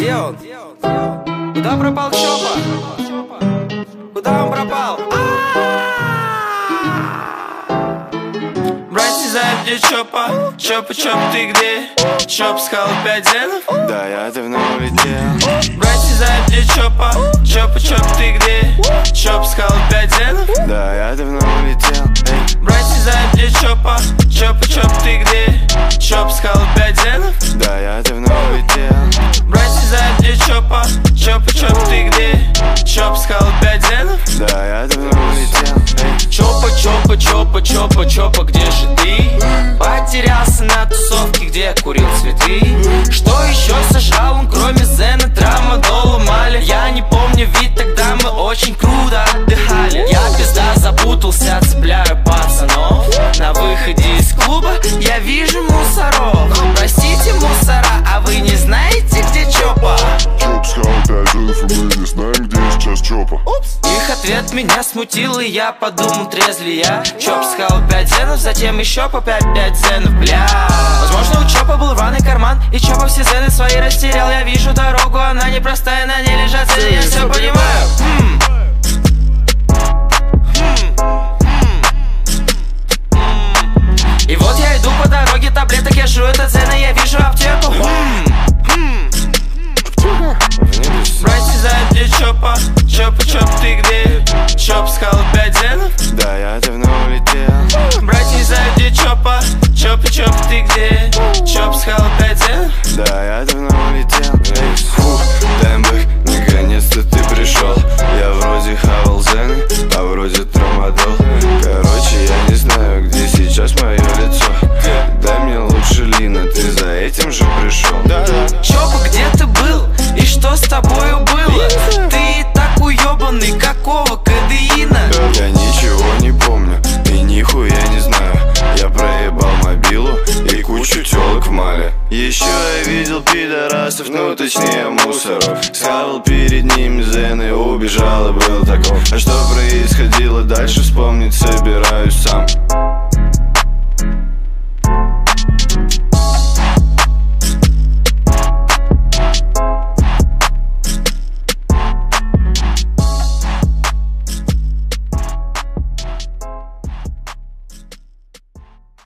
Где он? Куда пропал Чопа? Куда он пропал? Братья, знают, где Чопа? Чопа, Чоп, ты где? Чоп схал 5 зенов? Да, я давно улетел. Братья, знают, где Чопа? Чопа, Чоп, ты где? Чоп схал 5 зенов? Да, я давно улетел. Братья, знают, где Чопа? Чопа, Чоп, ты где? Чоп схал 5 зенов? Да, я давно улетел. Братья, знают, где Чопа? Чопа, Чоп, ты где? Чоп схал 5 зенов? Да, я давно улетел. Чопа, Чопа, Чопа, Чопа, Чопа, где же ты? Потерялся на тусовке, где курил цветы. Что еще сожрал он, кроме зена, трамадола, маля? Я не помню, ведь тогда мы очень круто отдыхали. Я пизда запутался, цепляю пацанов. На выходе из клуба я вижу мусоров. Простите, мусора, а вы не знаете, где Чопа? Чоп схал 5 зенов, и мы не знаем, где сейчас Чопа. Их ответ меня смутил, и я подумал, трезли я. Чоп схал 5 зенов, затем еще по 5 зенов, бля. Возможно, у Чопа был рваный карман, и Чопа все зены свои растерял. Я вижу дорогу, она непростая, на ней лежат цены, я все понимаю. И вот я иду по дороге, таблеток я жру, это цены, я вижу аптеку. Братья, знают, где Чопа? Чопа, Чоп, ты где? Чоп схал 5 зенов? Да, я давно улетел. Братья, знают, где Чопа? Чопа, Чоп, ты где? Чоп схал 5 зенов? Да, я давно улетел. Фух, Дэмбэк, наконец-то ты пришел. Я вроде хавал зены, а вроде трамадол. Короче, я не знаю, где сейчас мое лицо. Дай мне лучше Лина, ты за этим же пришел. Чопа, где ты был? И что с тобою было? Ты и так уебанный, какого кадеина? Я ничего не помню и нихуя не знаю. Я проебал мобилу и кучу телок в мале. Еще я видел пидорасов, ну точнее мусоров. Схавал перед ними зен и убежал, и был таков. А что происходило дальше, вспомнить собираюсь сам.